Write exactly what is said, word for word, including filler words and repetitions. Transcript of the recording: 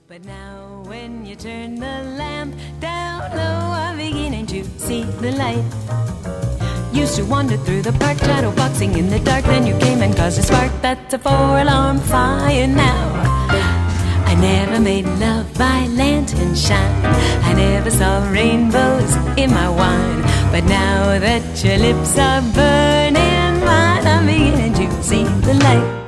But now when you turn the lamp down low, I'm beginning to see the light. Used to wander through the park, shadow boxing in the dark. Then you came and caused a spark. That's a four-alarm fire now. I never made love by lantern shine. I never saw rainbows in my wine. But now that your lips are burning mine, I'm beginning to see the light.